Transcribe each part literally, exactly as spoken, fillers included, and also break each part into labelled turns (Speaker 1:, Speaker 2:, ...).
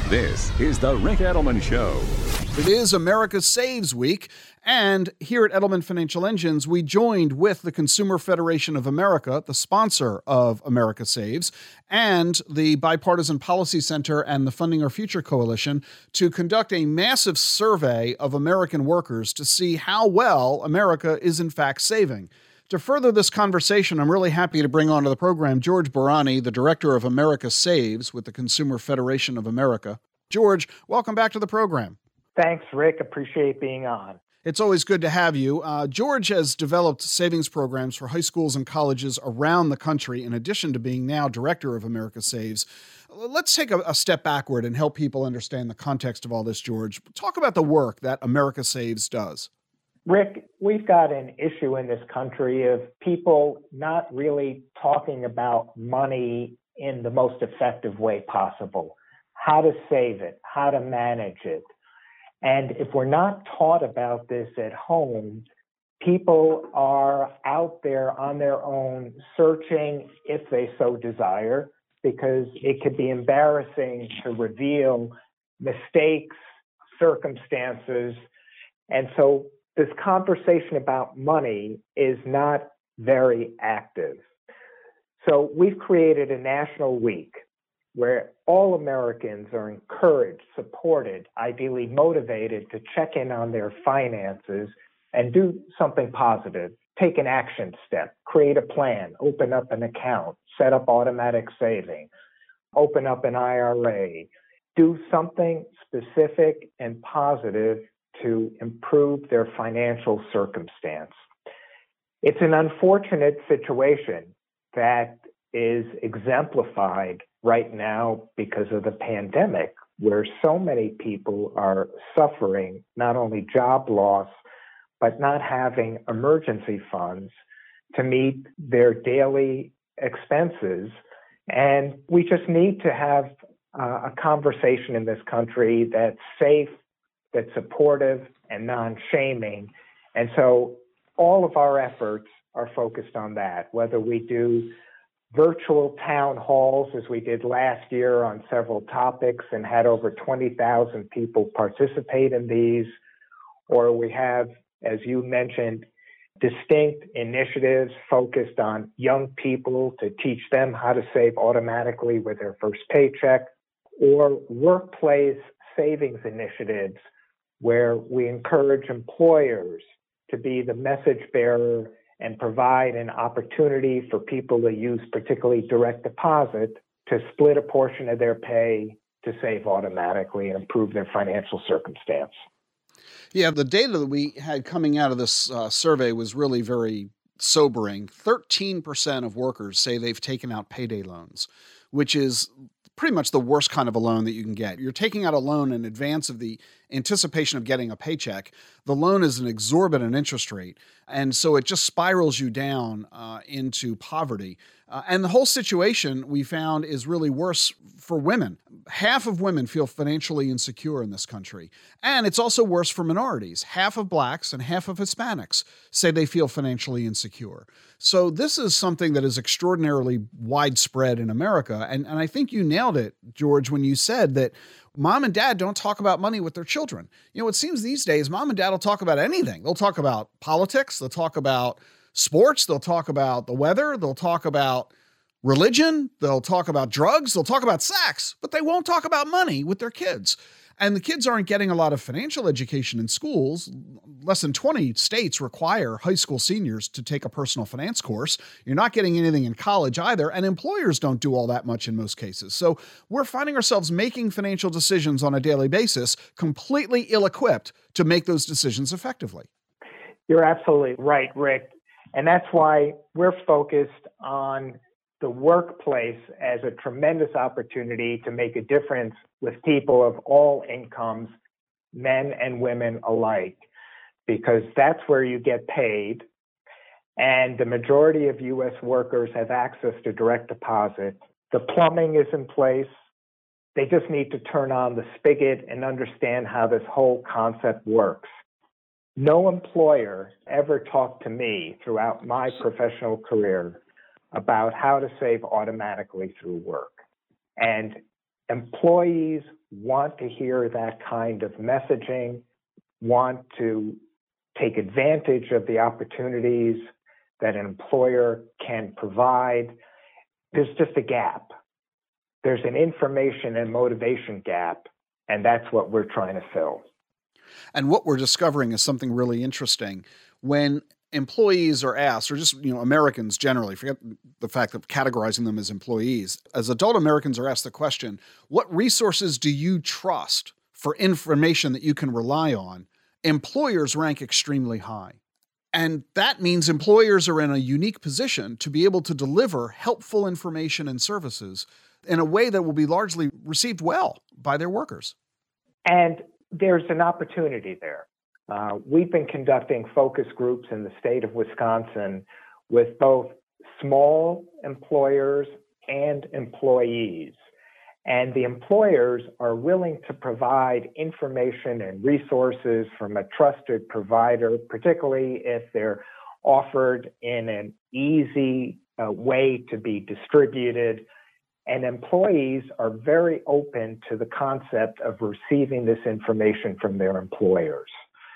Speaker 1: This is the Ric Edelman Show.
Speaker 2: It is America Saves Week, and here at Edelman Financial Engines, we joined with the Consumer Federation of America, the sponsor of America Saves, and the Bipartisan Policy Center and the Funding Our Future Coalition to conduct a massive survey of American workers to see how well America is in fact saving. To further this conversation, I'm really happy to bring onto the program George Bourani, the director of America Saves with the Consumer Federation of America. George, welcome back to the program.
Speaker 3: Thanks, Rick. Appreciate being on.
Speaker 2: It's always good to have you. Uh, George has developed savings programs for high schools and colleges around the country, in addition to being now director of America Saves. Let's take a, a step backward and help people understand the context of all this, George. Talk about the work that America Saves does.
Speaker 3: Rick, we've got an issue in this country of people not really talking about money in the most effective way possible, how to save it, how to manage it. And if we're not taught about this at home, people are out there on their own searching if they so desire, because it could be embarrassing to reveal mistakes, circumstances. And so this conversation about money is not very active. So we've created a national week where all Americans are encouraged, supported, ideally motivated to check in on their finances and do something positive. Take an action step, create a plan, open up an account, set up automatic saving, open up an I R A, do something specific and positive to improve their financial circumstance. It's an unfortunate situation that is exemplified right now because of the pandemic, where so many people are suffering not only job loss, but not having emergency funds to meet their daily expenses. And we just need to have uh, a conversation in this country that's safe, that's supportive and non-shaming. And so all of our efforts are focused on that, whether we do virtual town halls, as we did last year on several topics and had over twenty thousand people participate in these, or we have, as you mentioned, distinct initiatives focused on young people to teach them how to save automatically with their first paycheck, or workplace savings initiatives where we encourage employers to be the message bearer and provide an opportunity for people to use particularly direct deposit to split a portion of their pay to save automatically and improve their financial circumstance.
Speaker 2: Yeah, the data that we had coming out of this uh, survey was really very sobering. thirteen percent of workers say they've taken out payday loans, which is pretty much the worst kind of a loan that you can get. You're taking out a loan in advance of the anticipation of getting a paycheck. The loan is an exorbitant interest rate, and so it just spirals you down uh, into poverty. Uh, and the whole situation, we found, is really worse for women. Half of women feel financially insecure in this country. And it's also worse for minorities. Half of blacks and half of Hispanics say they feel financially insecure. So this is something that is extraordinarily widespread in America. And, and I think you nailed it, George, when you said that mom and dad don't talk about money with their children. You know, it seems these days mom and dad will talk about anything. They'll talk about politics. They'll talk about sports. They'll talk about the weather. They'll talk about religion. They'll talk about drugs. They'll talk about sex, but they won't talk about money with their kids. And the kids aren't getting a lot of financial education in schools. Less than twenty states require high school seniors to take a personal finance course. You're not getting anything in college either, and employers don't do all that much in most cases. So we're finding ourselves making financial decisions on a daily basis, completely ill-equipped to make those decisions effectively.
Speaker 3: You're absolutely right, Rick. And that's why we're focused on the workplace as a tremendous opportunity to make a difference with people of all incomes, men and women alike, because that's where you get paid. And the majority of U S workers have access to direct deposit. The plumbing is in place. They just need to turn on the spigot and understand how this whole concept works. No employer ever talked to me throughout my professional career about how to save automatically through work. And employees want to hear that kind of messaging, want to take advantage of the opportunities that an employer can provide. There's just a gap. There's an information and motivation gap, and that's what we're trying to fill.
Speaker 2: And what we're discovering is something really interesting. When employees are asked, or just, you know, Americans generally, forget the fact of categorizing them as employees, as adult Americans are asked the question, what resources do you trust for information that you can rely on? Employers rank extremely high. And that means employers are in a unique position to be able to deliver helpful information and services in a way that will be largely received well by their workers.
Speaker 3: And there's an opportunity there. Uh, we've been conducting focus groups in the state of Wisconsin with both small employers and employees. And the employers are willing to provide information and resources from a trusted provider, particularly if they're offered in an easy uh, way to be distributed. And employees are very open to the concept of receiving this information from their employers.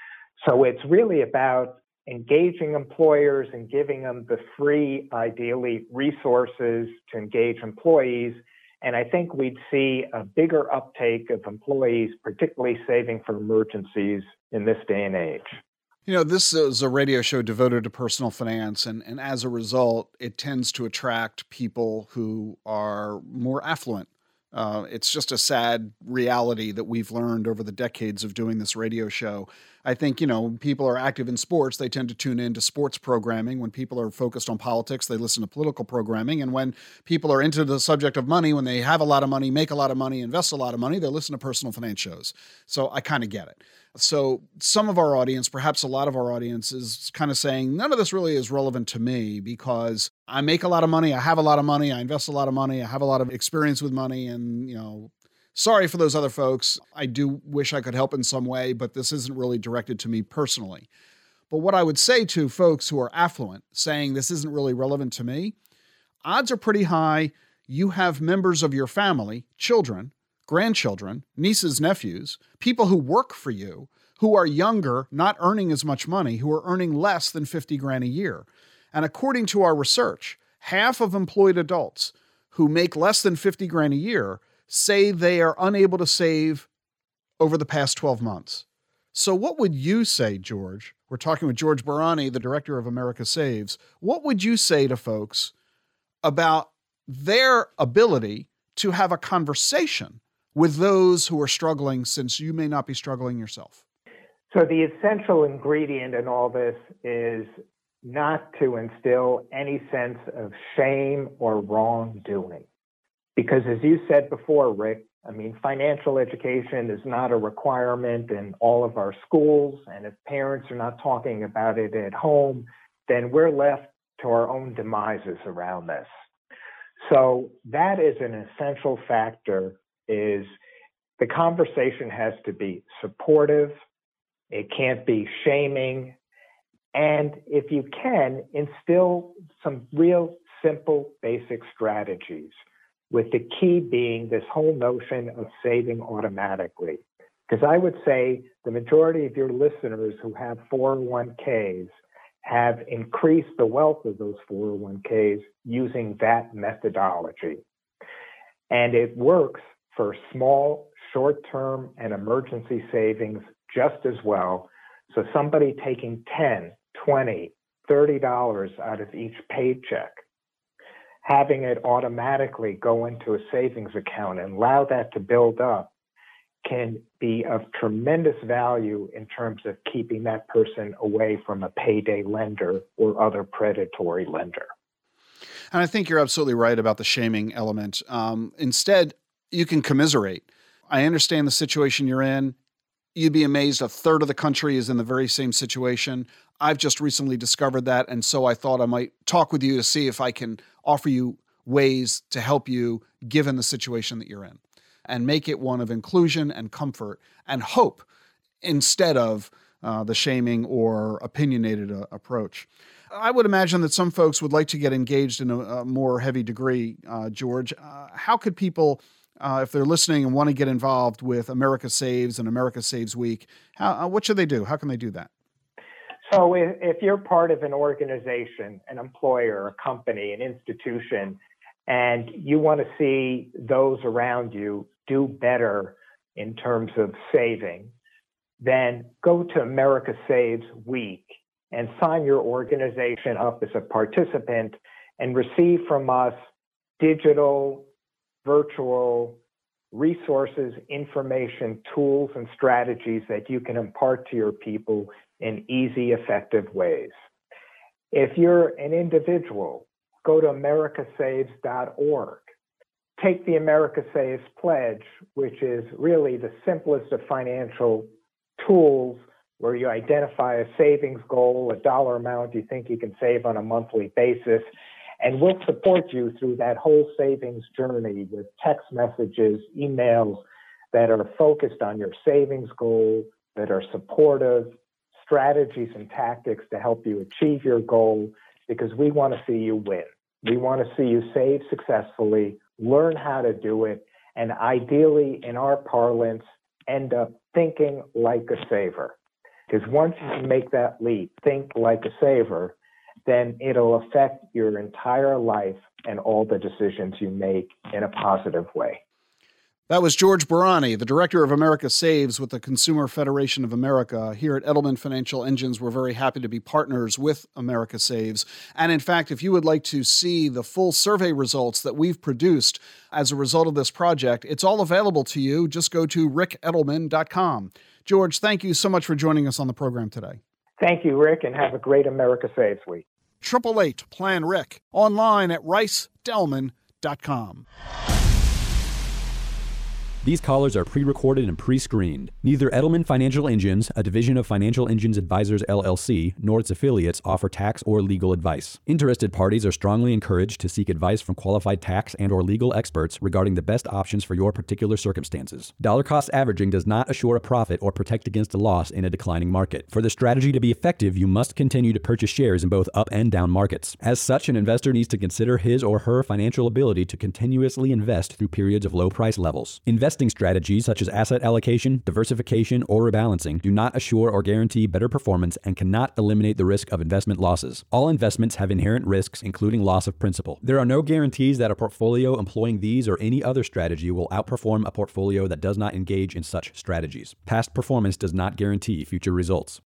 Speaker 3: So it's really about engaging employers and giving them the free, ideally, resources to engage employees. And I think we'd see a bigger uptake of employees, particularly saving for emergencies in this day and age.
Speaker 2: You know, this is a radio show devoted to personal finance, and, and as a result, it tends to attract people who are more affluent. Uh, it's just a sad reality that we've learned over the decades of doing this radio show. I think, you know, when people are active in sports, they tend to tune in to sports programming. When people are focused on politics, they listen to political programming. And when people are into the subject of money, when they have a lot of money, make a lot of money, invest a lot of money, they listen to personal finance shows. So I kind of get it. So some of our audience, perhaps a lot of our audience, is kind of saying, none of this really is relevant to me because I make a lot of money, I have a lot of money, I invest a lot of money, I have a lot of experience with money, and, you know, sorry for those other folks. I do wish I could help in some way, but this isn't really directed to me personally. But what I would say to folks who are affluent, saying this isn't really relevant to me, odds are pretty high you have members of your family, children, grandchildren, nieces, nephews, people who work for you, who are younger, not earning as much money, who are earning less than fifty grand a year. And according to our research, half of employed adults who make less than fifty grand a year say they are unable to save over the past twelve months. So what would you say, George? We're talking with George Barani, the director of America Saves. What would you say to folks about their ability to have a conversation with those who are struggling, since you may not be struggling yourself?
Speaker 3: So the essential ingredient in all this is not to instill any sense of shame or wrongdoing. Because as you said before, Rick, I mean, financial education is not a requirement in all of our schools. And if parents are not talking about it at home, then we're left to our own demises around this. So that is an essential factor, is the conversation has to be supportive. It can't be shaming. And if you can, instill some real simple, basic strategies, with the key being this whole notion of saving automatically. Because I would say the majority of your listeners who have four oh one k's have increased the wealth of those four oh one k's using that methodology. And it works for small, short-term, and emergency savings just as well. So somebody taking ten, twenty, thirty dollars out of each paycheck, having it automatically go into a savings account and allow that to build up, can be of tremendous value in terms of keeping that person away from a payday lender or other predatory lender.
Speaker 2: And I think you're absolutely right about the shaming element. Um, instead, you can commiserate. I understand the situation you're in. You'd be amazed a third of the country is in the very same situation. I've just recently discovered that, and so I thought I might talk with you to see if I can offer you ways to help you given the situation that you're in, and make it one of inclusion and comfort and hope instead of uh, the shaming or opinionated uh, approach. I would imagine that some folks would like to get engaged in a, a more heavy degree, uh, George. Uh, how could people uh, if they're listening and want to get involved with America Saves and America Saves Week, how, uh, what should they do? How can they do that?
Speaker 3: So if, if you're part of an organization, an employer, a company, an institution, and you want to see those around you do better in terms of saving, then go to America Saves Week and sign your organization up as a participant and receive from us digital, virtual resources, information, tools, and strategies that you can impart to your people in easy, effective ways. If you're an individual, go to america saves dot org. Take the America Saves Pledge, which is really the simplest of financial tools where you identify a savings goal, a dollar amount you think you can save on a monthly basis, and we'll support you through that whole savings journey with text messages, emails that are focused on your savings goal, that are supportive, strategies and tactics to help you achieve your goal, because we want to see you win. We want to see you save successfully, learn how to do it, and ideally, in our parlance, end up thinking like a saver. Because once you can make that leap, think like a saver, then it'll affect your entire life and all the decisions you make in a positive way.
Speaker 2: That was George Bourani, the director of America Saves with the Consumer Federation of America. Here at Edelman Financial Engines, we're very happy to be partners with America Saves. And in fact, if you would like to see the full survey results that we've produced as a result of this project, it's all available to you. Just go to rick edelman dot com. George, thank you so much for joining us on the program today.
Speaker 3: Thank you, Rick, and have a great America Saves Week.
Speaker 2: eight eight eight, plan Rick, online at rice delman dot com.
Speaker 4: These callers are pre-recorded and pre-screened. Neither Edelman Financial Engines, a division of Financial Engines Advisors L L C, nor its affiliates offer tax or legal advice. Interested parties are strongly encouraged to seek advice from qualified tax and or legal experts regarding the best options for your particular circumstances. Dollar cost averaging does not assure a profit or protect against a loss in a declining market. For the strategy to be effective, you must continue to purchase shares in both up and down markets. As such, an investor needs to consider his or her financial ability to continuously invest through periods of low price levels. Invest Investing strategies such as asset allocation, diversification, or rebalancing do not assure or guarantee better performance and cannot eliminate the risk of investment losses. All investments have inherent risks, including loss of principal. There are no guarantees that a portfolio employing these or any other strategy will outperform a portfolio that does not engage in such strategies. Past performance does not guarantee future results.